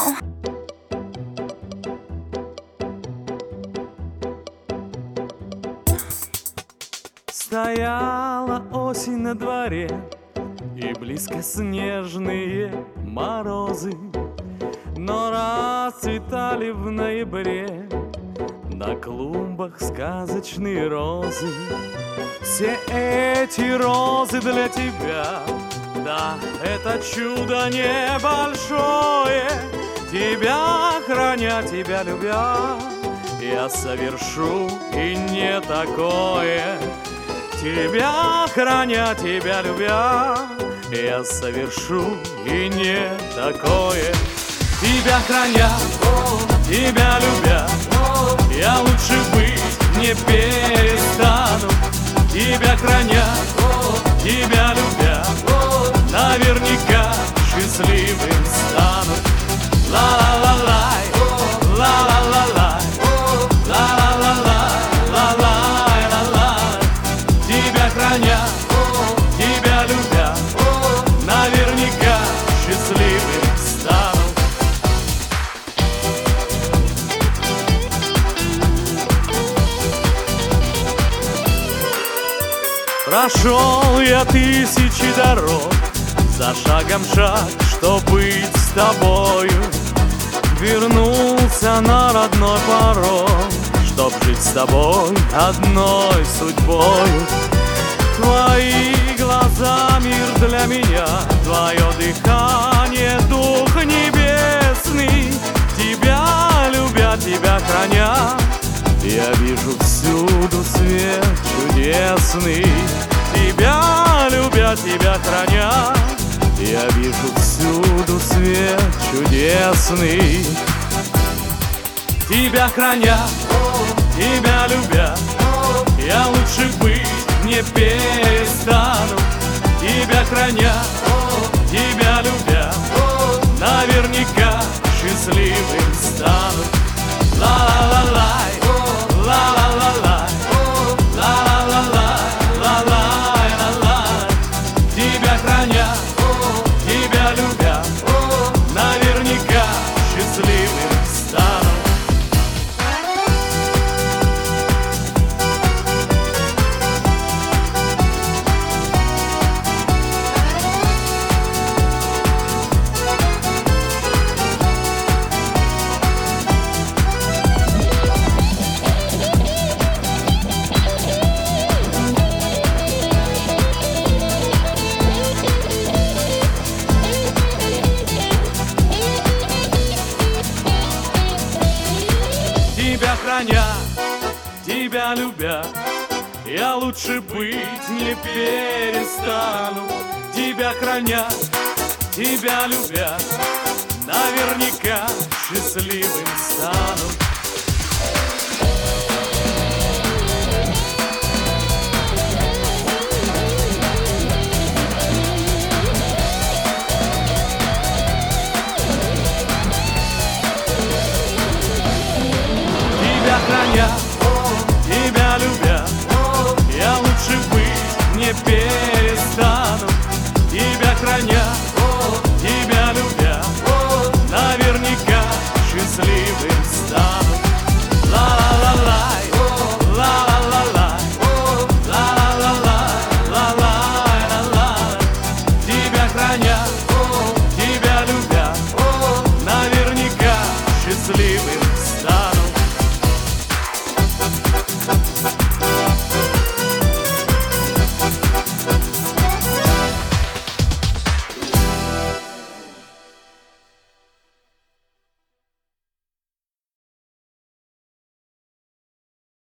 now. Стояла осень на дворе, и близко снежные морозы, но расцветали в ноябре на клумбах сказочные розы. Все эти розы для тебя, да, это чудо небольшое. Тебя храня, тебя любя, я совершу и не такое. Тебя храня, тебя любя, я совершу и не такое. Тебя храня, тебя любя, я лучше быть не перестану. Тебя храня, тебя любя, наверняка счастливым стану. Ла-ла-ла-лай, ла-ла-ла-лай, ла-ла-ла-лай, ла-лай-ла-лай. Тебя храня, тебя любя, наверняка счастливым стану. Прошел я тысячи дорог, за шагом шаг, чтоб быть с тобою. Вернулся на родной порог, чтоб жить с тобой одной судьбою. Твои глаза — мир для меня, твое дыхание — дух небесный. Тебя любя, тебя храня, я вижу всюду свет чудесный. Тебя любя, тебя храня, я вижу всюду свет чудесный. Тебя храня, тебя любя, я лучше быть не перестану. Тебя храня, тебя любя, наверняка счастливым стану. Ла-ла-ла-лай, ла-ла-ла-лай, ла-ла-ла-лай, ла-лай-ла-лай. Тебя храня, тебя любя, наверняка счастливым стану. Тебя храня, тебя любя, я лучше быть не перестану. Тебя храня, тебя любя, наверняка счастливым стану.